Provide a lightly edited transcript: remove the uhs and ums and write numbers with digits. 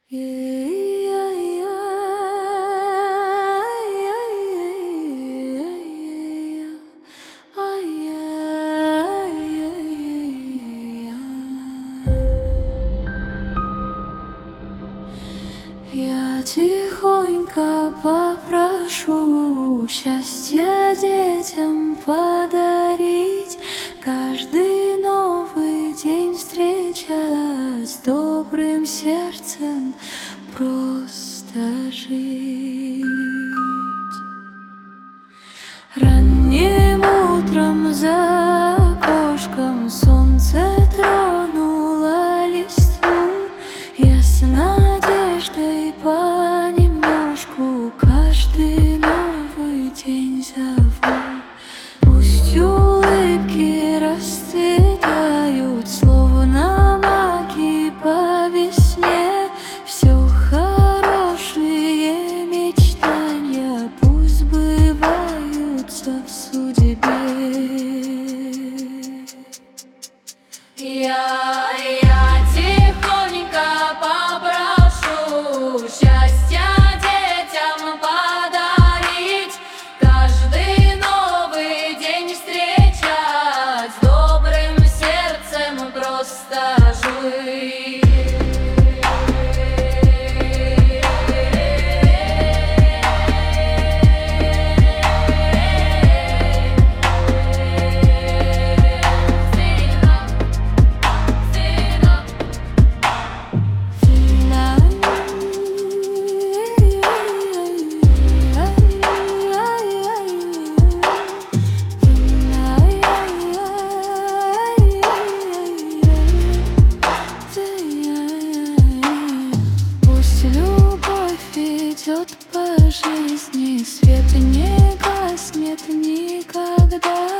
Я тихонько попрошу счастья детям подарить, каждый новый день встречать с добрым сердцем, просто жить. Ранним утром за окошком солнце тронуло листву, я с надеждой понемножку каждый новый день зову. Пусть улыбки расцветают, словно маки по весне, все хорошие мечтания пусть сбываются в судьбе. Я тихонько попрошу счастья детям подарить, каждый новый день встречать с добрым сердцем, просто жить. Идет по жизни, свет не гаснет никогда.